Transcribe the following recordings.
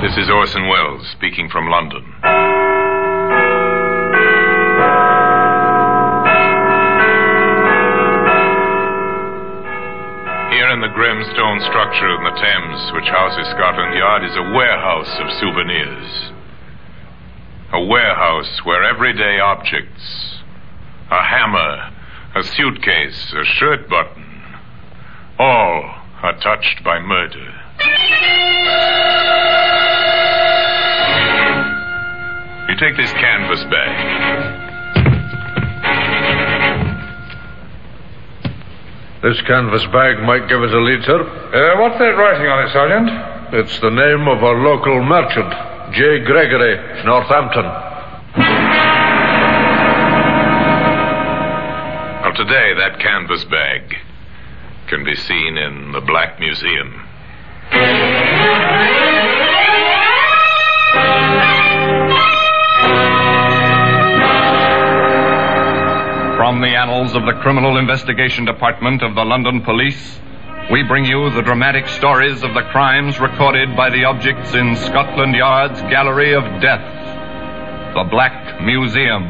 This is Orson Welles speaking from London. Here in the grim stone structure in the Thames, which houses Scotland Yard, is a warehouse of souvenirs. A warehouse where everyday objects, a hammer, a suitcase, a shirt button, all are touched by murder. You take this canvas bag. This canvas bag might give us a lead, sir. What's that writing on it, Sergeant? It's the name of our local merchant, J. Gregory, Northampton. Well, today that canvas bag can be seen in the Black Museum. From the annals of the Criminal Investigation Department of the London Police, we bring you the dramatic stories of the crimes recorded by the objects in Scotland Yard's Gallery of Death, the Black Museum.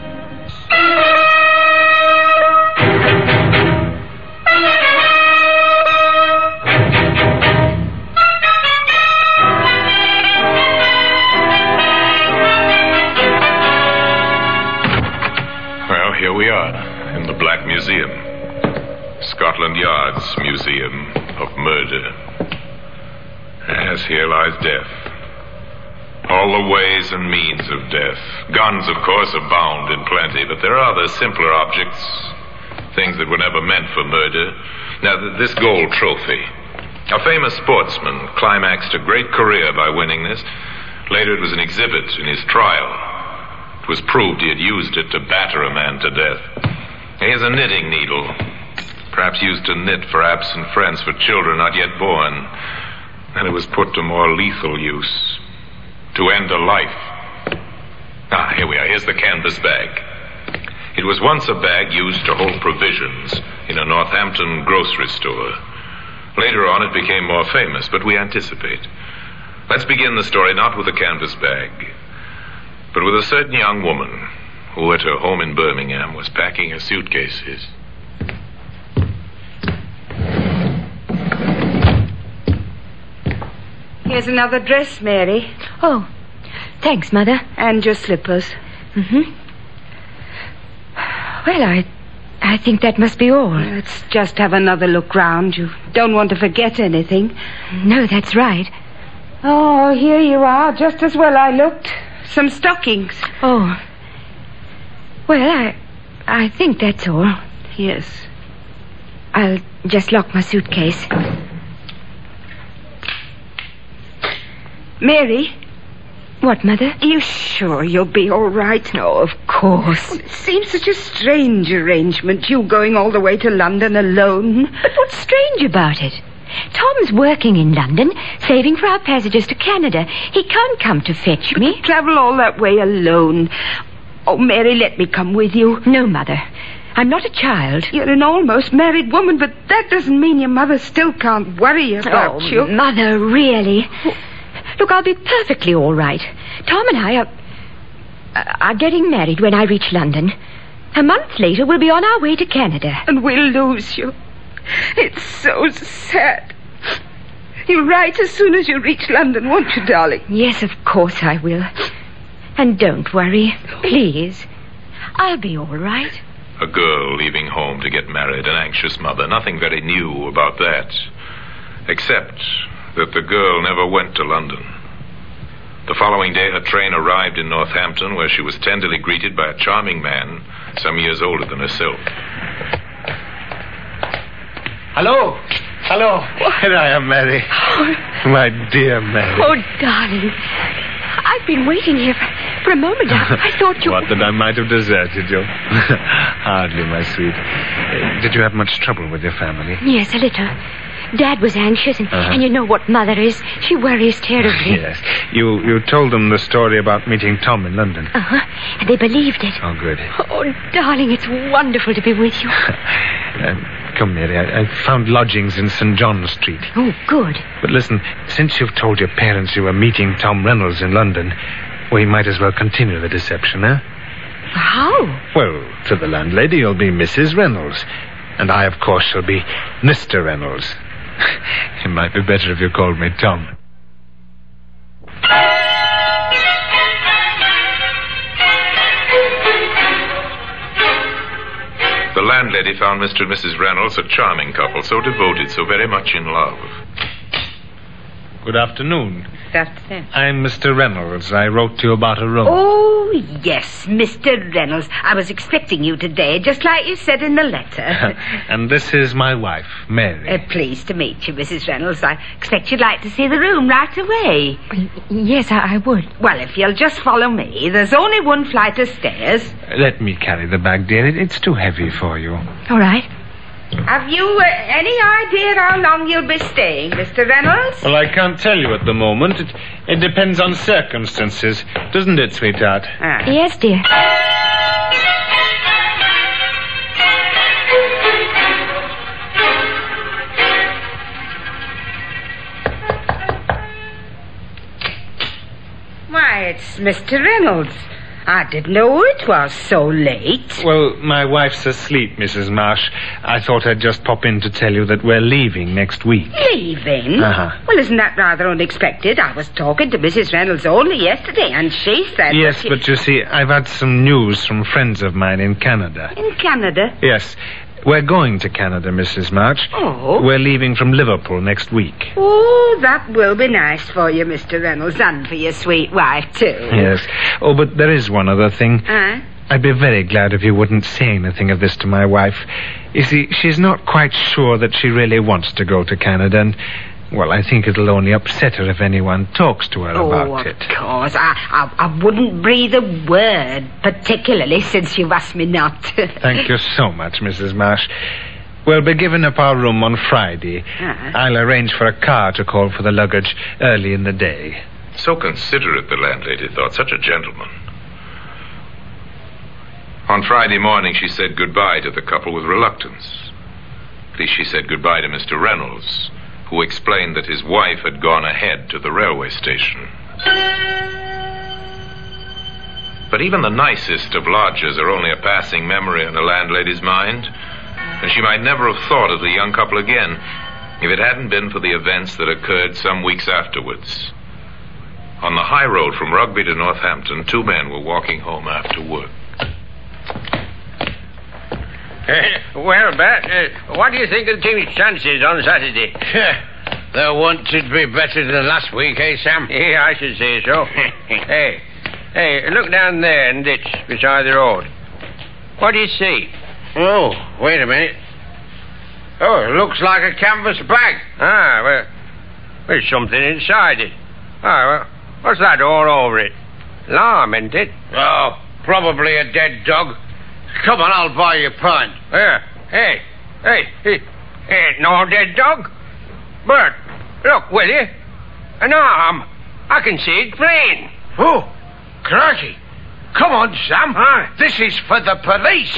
Well, here we are in the Black Museum. Scotland Yard's Museum of Murder. As here lies death. All the ways and means of death. Guns, of course, abound in plenty, but there are other simpler objects, things that were never meant for murder. Now, this gold trophy. A famous sportsman climaxed a great career by winning this. Later it was an exhibit in his trial. It was proved he had used it to batter a man to death. Here's a knitting needle, perhaps used to knit for absent friends, for children not yet born. And it was put to more lethal use, to end a life. Here we are. Here's the canvas bag. It was once a bag used to hold provisions in a Northampton grocery store. Later on, it became more famous, but we anticipate. Let's begin the story not with the canvas bag, but with a certain young woman who at her home in Birmingham was packing her suitcases. Here's another dress, Mary. Oh, thanks, Mother. And your slippers. Mm-hmm. Well, I think that must be all. Let's just have another look round. You don't want to forget anything. No, that's right. Oh, here you are, just as well I looked. Some stockings. Oh. Well, I think that's all. Yes. I'll just lock my suitcase. Mary? What, Mother? You sure you'll be all right? No, of course. Well, it seems such a strange arrangement, you going all the way to London alone. But what's strange about it? Tom's working in London, saving for our passages to Canada. He can't come to fetch me. But travel all that way alone. Oh, Mary, let me come with you. No, Mother. I'm not a child. You're an almost married woman, but that doesn't mean your mother still can't worry about you. Mother, really? Look, I'll be perfectly all right. Tom and I are getting married when I reach London. A month later, we'll be on our way to Canada. And we'll lose you. It's so sad. You'll write as soon as you reach London, won't you, darling? Yes, of course I will. And don't worry, please. I'll be all right. A girl leaving home to get married, an anxious mother. Nothing very new about that. Except that the girl never went to London. The following day, her train arrived in Northampton, where she was tenderly greeted by a charming man some years older than herself. Hello. Hello. Here I am, Mary. My dear Mary. Oh, darling. I've been waiting here for a moment. I thought you... What, that I might have deserted you? Hardly, my sweet. Did you have much trouble with your family? Yes, a little. Dad was anxious, and you know what Mother is. She worries terribly. Yes. You told them the story about meeting Tom in London. And they believed it. Oh, good. Oh, darling, it's wonderful to be with you. Come, Mary, I found lodgings in St. John Street. Oh, good. But listen, since you've told your parents you were meeting Tom Reynolds in London, we might as well continue the deception, eh? How? Well, to the landlady, you'll be Mrs. Reynolds. And I, of course, shall be Mr. Reynolds. It might be better if you called me Tom. The landlady found Mr. and Mrs. Reynolds a charming couple, so devoted, so very much in love. Good afternoon. That's it. I'm Mr. Reynolds. I wrote to you about a room. Oh, yes, Mr. Reynolds. I was expecting you today, just like you said in the letter. And this is my wife, Mary. Pleased to meet you, Mrs. Reynolds. I expect you'd like to see the room right away. Yes, I would. Well, if you'll just follow me, there's only one flight of stairs. Let me carry the bag, dear. It's too heavy for you. All right. Have you any idea how long you'll be staying, Mr. Reynolds? Well, I can't tell you at the moment. It depends on circumstances, doesn't it, sweetheart? Yes, dear. Why, it's Mr. Reynolds. I didn't know it was so late. Well, my wife's asleep, Mrs. Marsh. I thought I'd just pop in to tell you that we're leaving next week. Leaving? Uh-huh. Well, isn't that rather unexpected? I was talking to Mrs. Reynolds only yesterday, and she said... Yes, but you see, I've had some news from friends of mine in Canada. In Canada? Yes. We're going to Canada, Mrs. March. Oh. We're leaving from Liverpool next week. Oh, that will be nice for you, Mr. Reynolds, and for your sweet wife, too. Yes. Oh, but there is one other thing. I'd be very glad if you wouldn't say anything of this to my wife. You see, she's not quite sure that she really wants to go to Canada, and, well, I think it'll only upset her if anyone talks to her about it. Of course. I wouldn't breathe a word, particularly since you've asked me not to. Thank you so much, Mrs. Marsh. We'll be giving up our room on Friday. I'll arrange for a car to call for the luggage early in the day. So considerate, the landlady thought. Such a gentleman. On Friday morning, she said goodbye to the couple with reluctance. At least she said goodbye to Mr. Reynolds, who explained that his wife had gone ahead to the railway station. But even the nicest of lodgers are only a passing memory in a landlady's mind, and she might never have thought of the young couple again if it hadn't been for the events that occurred some weeks afterwards. On the high road from Rugby to Northampton, two men were walking home after work. Well, Bat, what do you think of the team's chances on Saturday? They're wanted to be better than last week, eh, Sam? Yeah, I should say so. Hey, look down there in the ditch beside the road. What do you see? Oh, wait a minute. Oh, it looks like a canvas bag. Well, there's something inside it. Well, what's that all over it? Lime, isn't it? Oh, probably a dead dog. Come on, I'll buy you a pint. Hey, ain't no dead dog. Bert, look, will you? An arm. I can see it plain. Oh, crikey. Come on, Sam. This is for the police.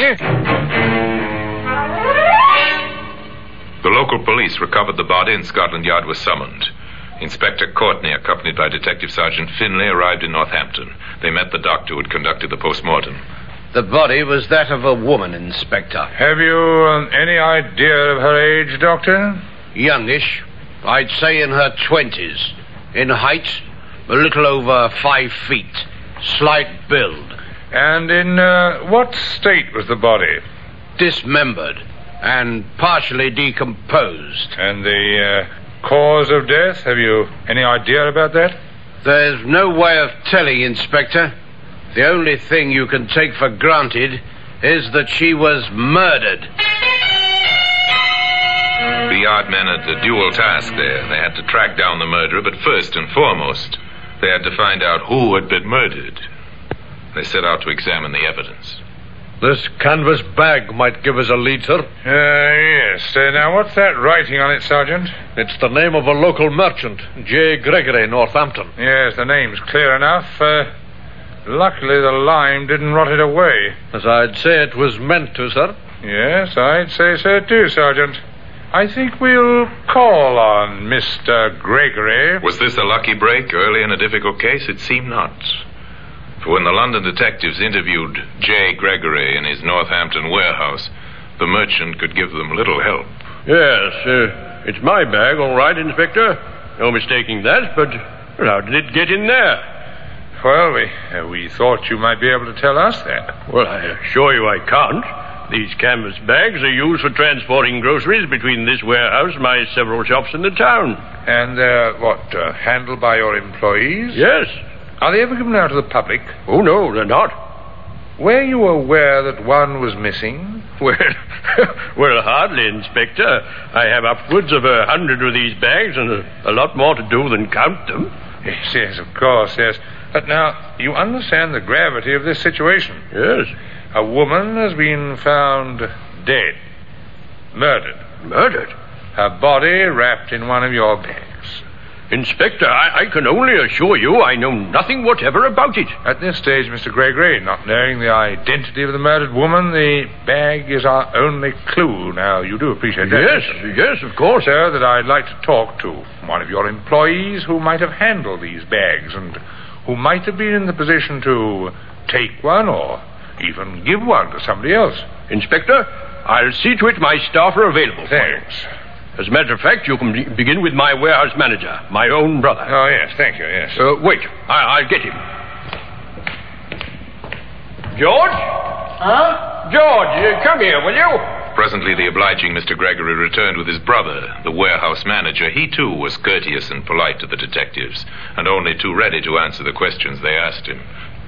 The local police recovered the body and Scotland Yard was summoned. Inspector Courtney, accompanied by Detective Sergeant Finlay, arrived in Northampton. They met the doctor who had conducted the post-mortem. The body was that of a woman, Inspector. Have you any idea of her age, Doctor? Youngish. I'd say in her 20s. In height, a little over 5 feet. Slight build. And in what state was the body? Dismembered and partially decomposed. And the cause of death? Have you any idea about that? There's no way of telling, Inspector. The only thing you can take for granted is that she was murdered. The yard men had a dual task there. They had to track down the murderer, but first and foremost, they had to find out who had been murdered. They set out to examine the evidence. This canvas bag might give us a lead, sir. Yes. Now, what's that writing on it, Sergeant? It's the name of a local merchant, J. Gregory, Northampton. Yes, the name's clear enough. Luckily, the lime didn't rot it away. As I'd say it was meant to, sir. Yes, I'd say so too, Sergeant. I think we'll call on Mr. Gregory. Was this a lucky break early in a difficult case? It seemed not. For when the London detectives interviewed J. Gregory in his Northampton warehouse, the merchant could give them little help. Yes, it's my bag, all right, Inspector. No mistaking that, but how did it get in there? Well, we thought you might be able to tell us that. Well, I assure you I can't. These canvas bags are used for transporting groceries between this warehouse and my several shops in the town. And they're, handled by your employees? Yes. Are they ever given out to the public? Oh, no, they're not. Were you aware that one was missing? Well, hardly, Inspector. I have upwards of 100 of these bags and a lot more to do than count them. Yes, of course, yes. But now, you understand the gravity of this situation. Yes. A woman has been found dead. Murdered. Murdered? Her body wrapped in one of your bags. Inspector, I can only assure you I know nothing whatever about it. At this stage, Mr. Gregory, not knowing the identity of the murdered woman, the bag is our only clue. Now, you do appreciate that? Yes, of course. Sir, that I'd like to talk to one of your employees who might have handled these bags and who might have been in the position to take one or even give one to somebody else. Inspector, I'll see to it my staff are available. Thanks. As a matter of fact, you can begin with my warehouse manager, my own brother. Oh, yes, thank you, yes. Wait, I'll get him. George? Huh? George, come here, will you? Presently, the obliging Mr. Gregory returned with his brother, the warehouse manager. He, too, was courteous and polite to the detectives, and only too ready to answer the questions they asked him.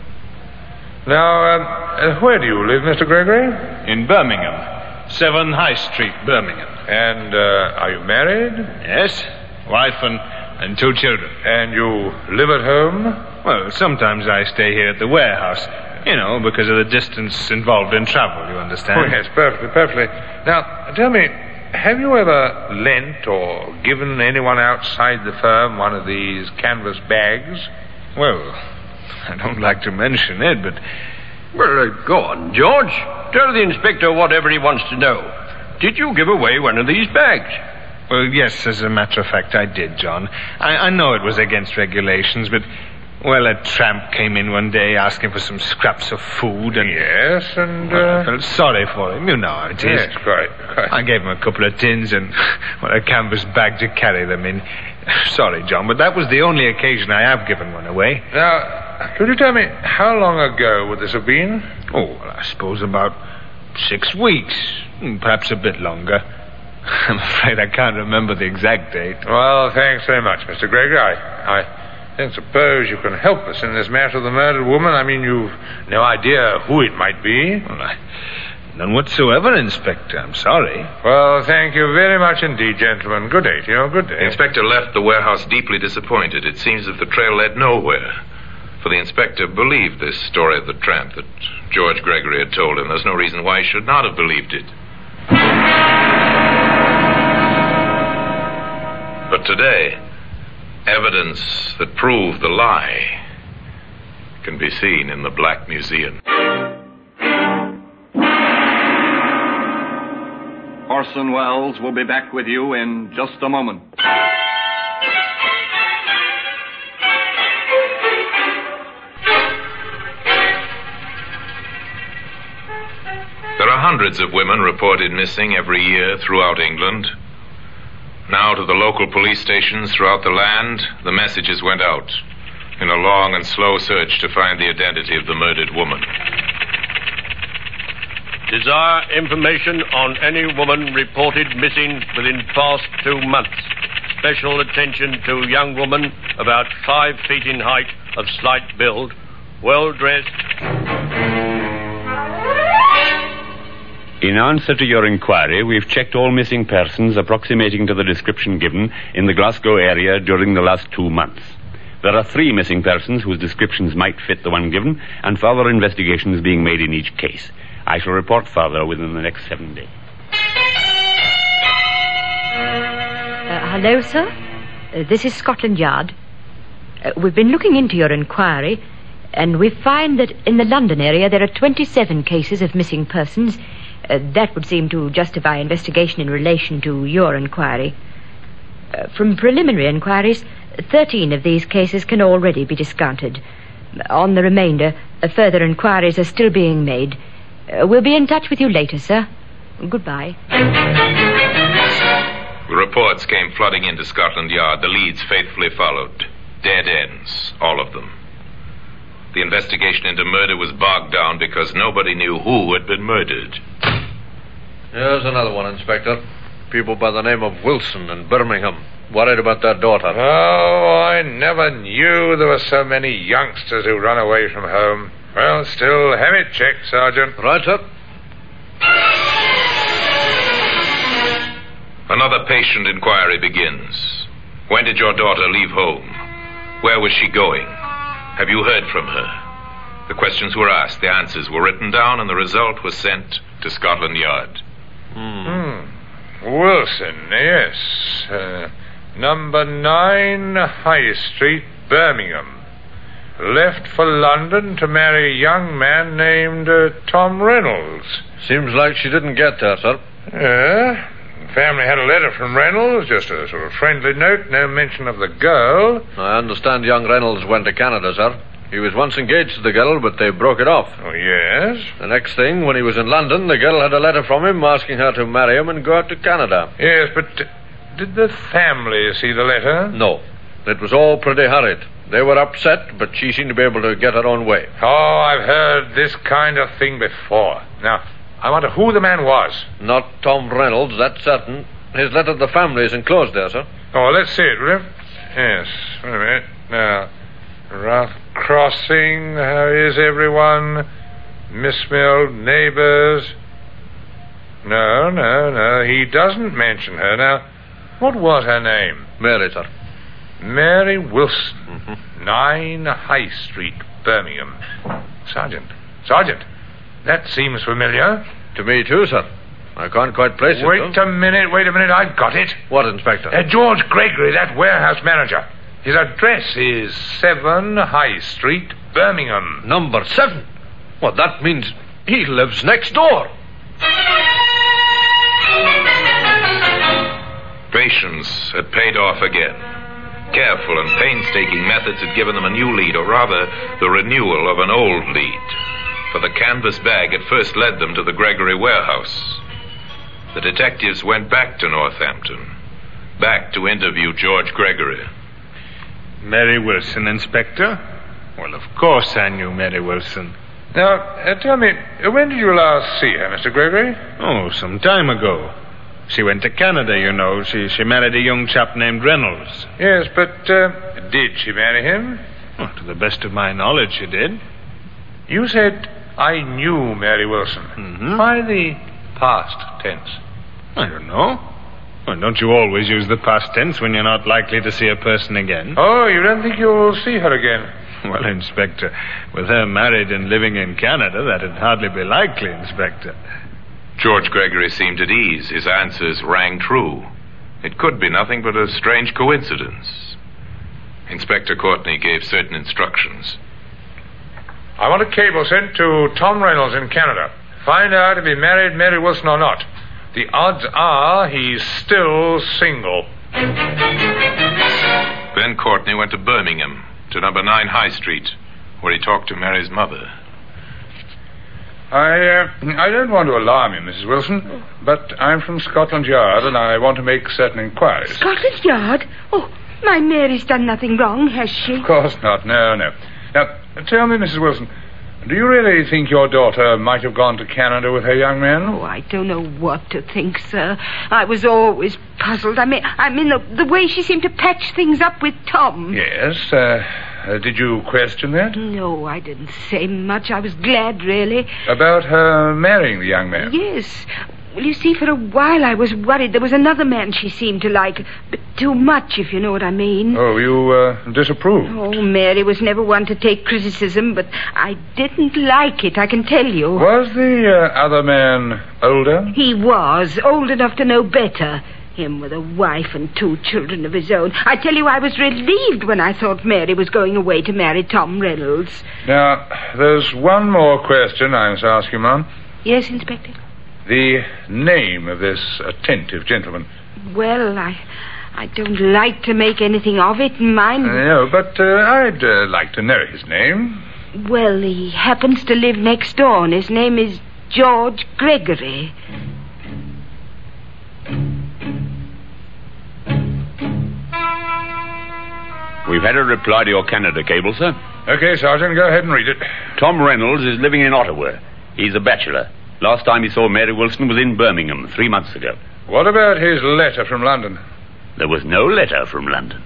Now, where do you live, Mr. Gregory? In Birmingham. 7 High Street, Birmingham. And, are you married? Yes. Wife and 2 children. And you live at home? Well, sometimes I stay here at the warehouse. You know, because of the distance involved in travel, you understand? Oh, yes, perfectly. Now, tell me, have you ever lent or given anyone outside the firm one of these canvas bags? Well, I don't like to mention it, but... Well, go on, George. Tell the inspector whatever he wants to know. Did you give away one of these bags? Well, yes, as a matter of fact, I did, John. I know it was against regulations, but... Well, a tramp came in one day asking for some scraps of food, and... Yes, and... Well, I felt sorry for him. You know how it is. Yes, quite. I gave him a couple of tins and, a canvas bag to carry them in. Sorry, John, but that was the only occasion I have given one away. Now, could you tell me, how long ago would this have been? Oh, well, I suppose about 6 weeks. Perhaps a bit longer. I'm afraid I can't remember the exact date. Well, thanks very much, Mr. Gregory. I don't suppose you can help us in this matter of the murdered woman. I mean, you've no idea who it might be. Well, none whatsoever, Inspector. I'm sorry. Well, thank you very much indeed, gentlemen. Good day to you. Good day. The inspector left the warehouse deeply disappointed. It seems that the trail led nowhere. For the inspector believed this story of the tramp that George Gregory had told him. There's no reason why he should not have believed it. But today, evidence that proved the lie can be seen in the Black Museum. Orson Welles will be back with you in just a moment. There are hundreds of women reported missing every year throughout England. Now to the local police stations throughout the land, the messages went out in a long and slow search to find the identity of the murdered woman. Desire information on any woman reported missing within past 2 months. Special attention to young woman about 5 feet in height, of slight build, well dressed. In answer to your inquiry, we've checked all missing persons approximating to the description given in the Glasgow area during the last 2 months. There are 3 missing persons whose descriptions might fit the one given, and further investigations being made in each case. I shall report further within the next 7 days. Hello, sir. This is Scotland Yard. We've been looking into your inquiry, and we find that in the London area there are 27 cases of missing persons, That would seem to justify investigation in relation to your inquiry. From preliminary inquiries, 13 of these cases can already be discounted. On the remainder, further inquiries are still being made. We'll be in touch with you later, sir. Goodbye. The reports came flooding into Scotland Yard. The leads faithfully followed. Dead ends, all of them. The investigation into murder was bogged down because nobody knew who had been murdered. Here's another one, Inspector. People by the name of Wilson in Birmingham. Worried about their daughter. Oh, I never knew there were so many youngsters who run away from home. Well, still, have it checked, Sergeant. Right, sir. Another patient inquiry begins. When did your daughter leave home? Where was she going? Have you heard from her? The questions were asked, the answers were written down, and the result was sent to Scotland Yard. Wilson, yes. Number 9 High Street, Birmingham. Left for London to marry a young man named Tom Reynolds. Seems like she didn't get there, sir. Yeah. Family had a letter from Reynolds, just a sort of friendly note, no mention of the girl. I understand young Reynolds went to Canada, sir. He was once engaged to the girl, but they broke it off. Oh, yes? The next thing, when he was in London, the girl had a letter from him asking her to marry him and go out to Canada. Yes, but did the family see the letter? No. It was all pretty hurried. They were upset, but she seemed to be able to get her own way. Oh, I've heard this kind of thing before. Now, I wonder who the man was. Not Tom Reynolds, that's certain. His letter to the family is enclosed there, sir. Oh, let's see it, will you? Yes, wait a minute. Now, Rough Crossing, how is everyone? Miss Mill, neighbors. No, he doesn't mention her. Now, what was her name? Mary, sir. Mary Wilson, 9 High Street, Birmingham. Sergeant, that seems familiar. To me, too, sir. I can't quite place it, Wait a minute, I've got it. What, Inspector? George Gregory, that warehouse manager. His address is 7 High Street, Birmingham. Number 7? Well, that means he lives next door. Patience had paid off again. Careful and painstaking methods had given them a new lead, or rather, the renewal of an old lead. For the canvas bag had first led them to the Gregory warehouse. The detectives went back to Northampton, back to interview George Gregory. Mary Wilson, Inspector? Well, of course I knew Mary Wilson. Now, tell me, when did you last see her, Mr. Gregory? Oh, some time ago. She went to Canada, you know. She married a young chap named Reynolds. Yes, but did she marry him? Well, to the best of my knowledge, she did. You said, I knew Mary Wilson. Mm-hmm. Why the past tense? I don't know. Well, don't you always use the past tense when you're not likely to see a person again? Oh, you don't think you'll see her again? Well, Inspector, with her married and living in Canada, that'd hardly be likely, Inspector. George Gregory seemed at ease. His answers rang true. It could be nothing but a strange coincidence. Inspector Courtney gave certain instructions. I want a cable sent to Tom Reynolds in Canada. Find out if he married Mary Wilson or not. The odds are he's still single. Then Courtney went to Birmingham, to number 9 High Street, where he talked to Mary's mother. I don't want to alarm you, Mrs. Wilson, but I'm from Scotland Yard and I want to make certain inquiries. Scotland Yard? Oh, my Mary's done nothing wrong, has she? Of course not, no. Now, tell me, Mrs. Wilson, do you really think your daughter might have gone to Canada with her young man? Oh, I don't know what to think, sir. I was always puzzled. I mean, the way she seemed to patch things up with Tom. Yes, did you question that? No, I didn't say much. I was glad, really. About her marrying the young man? Yes. Well, you see, for a while I was worried there was another man she seemed to like, but too much, if you know what I mean. Oh, you disapproved? Oh, Mary was never one to take criticism, but I didn't like it, I can tell you. Was the other man older? He was, old enough to know better. Him with a wife and 2 children of his own. I tell you, I was relieved when I thought Mary was going away to marry Tom Reynolds. Now, there's one more question I must ask you, Ma'am. Yes, Inspector? the name of this attentive gentleman? Well, I don't like to make anything of it, mind. No, but I'd like to know his name. Well, he happens to live next door, and his name is George Gregory. We've had a reply to your Canada cable, sir. Okay, Sergeant, go ahead and read it. Tom Reynolds is living in Ottawa. He's a bachelor. Last time he saw Mary Wilson was in Birmingham 3 months ago. What about his letter from London? There was no letter from London.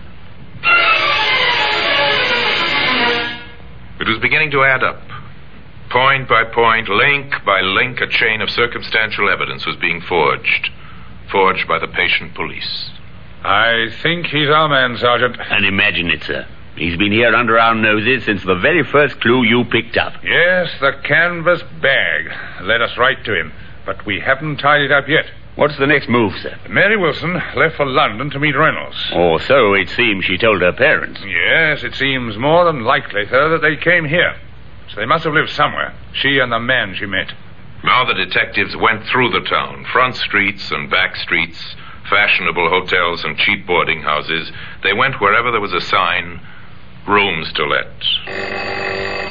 It was beginning to add up. Point by point, link by link, a chain of circumstantial evidence was being forged by the patient police. I think he's our man, Sergeant. And imagine it, sir. He's been here under our noses since the very first clue you picked up. Yes, the canvas bag led us right to him, but we haven't tied it up yet. What's the next move, sir? Mary Wilson left for London to meet Reynolds. Or so it seems she told her parents. Yes, it seems more than likely, sir, that they came here. So they must have lived somewhere, she and the man she met. Now the detectives went through the town, front streets and back streets, fashionable hotels and cheap boarding houses. They went wherever there was a sign, rooms to let.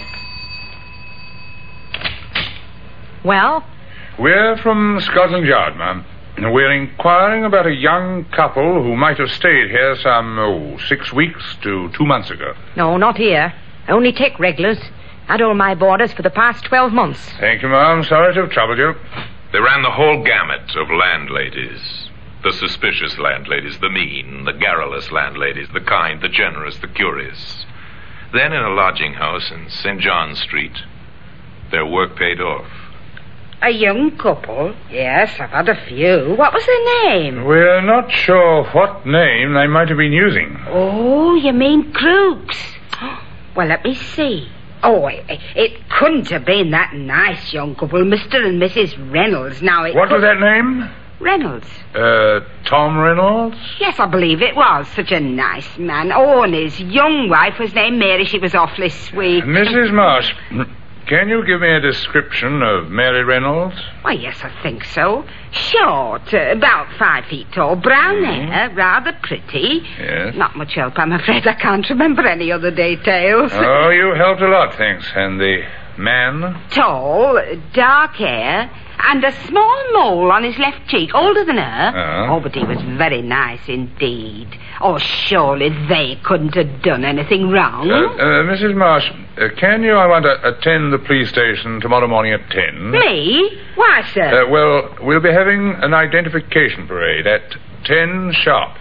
Well? We're from Scotland Yard, ma'am. We're inquiring about a young couple who might have stayed here some, 6 weeks to 2 months ago. No, not here. Only take regulars. Had all my boarders for the past 12 months. Thank you, ma'am. Sorry to have troubled you. They ran the whole gamut of landladies. The suspicious landladies, the mean, the garrulous landladies, the kind, the generous, the curious. Then in a lodging house in St. John's Street, their work paid off. A young couple? Yes, I've had a few. What was their name? We're not sure what name they might have been using. Oh, you mean Crooks? Well, let me see. Oh, it couldn't have been that nice young couple, Mr. and Mrs. Reynolds. Now, What was that name? Reynolds. Tom Reynolds? Yes, I believe it was. Such a nice man. Oh, and his young wife was named Mary. She was awfully sweet. Mrs. Marsh, can you give me a description of Mary Reynolds? Why, yes, I think so. Short, about 5 feet tall, brown hair, rather pretty. Yes. Not much help, I'm afraid. I can't remember any other details. Oh, you helped a lot, thanks. And the man? Tall, dark hair, and a small mole on his left cheek, older than her. Oh, but he was very nice indeed. Oh, surely they couldn't have done anything wrong. Mrs. Marsh, can you, I want to attend the police station tomorrow morning at 10? Me? Why, sir? Well, we'll be having an identification parade at 10 sharp.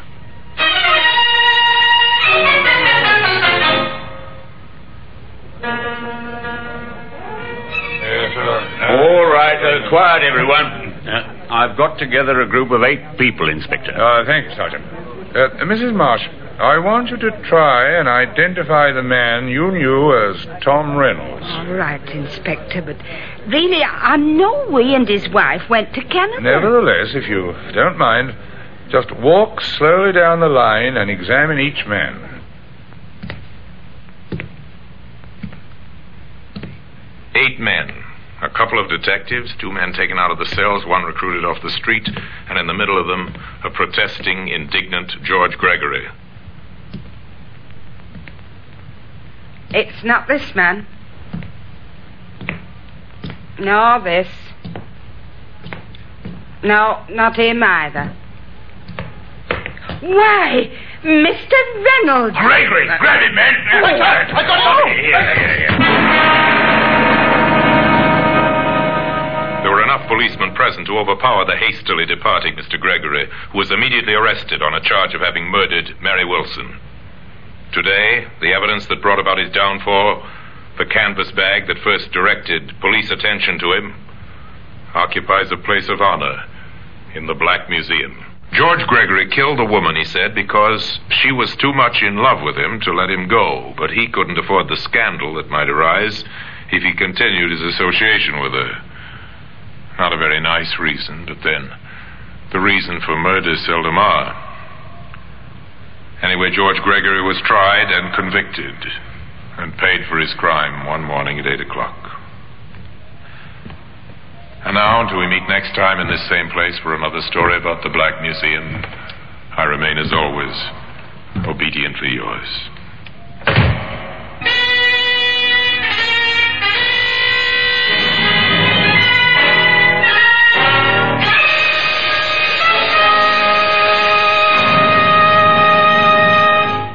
All right, quiet, everyone. I've got together a group of 8 people, Inspector. Thank you, Sergeant. Mrs. Marsh, I want you to try and identify the man you knew as Tom Reynolds. All right, Inspector, but really, I know he and his wife went to Canada. Nevertheless, if you don't mind, just walk slowly down the line and examine each man. Eight men. A couple of detectives, 2 men taken out of the cells, 1 recruited off the street, and in the middle of them, a protesting, indignant George Gregory. It's not this man. Nor this. No, not him either. Why, Mr. Reynolds! Gregory, grab him, man! I got him! There were enough policemen present to overpower the hastily departing Mr. Gregory, who was immediately arrested on a charge of having murdered Mary Wilson. Today, the evidence that brought about his downfall, the canvas bag that first directed police attention to him, occupies a place of honor in the Black Museum. George Gregory killed a woman, he said, because she was too much in love with him to let him go, but he couldn't afford the scandal that might arise if he continued his association with her. Not a very nice reason, but then, the reason for murder seldom are. Anyway, George Gregory was tried and convicted, and paid for his crime one morning at 8 o'clock. And now, until we meet next time in this same place for another story about the Black Museum, I remain, as always, obediently yours.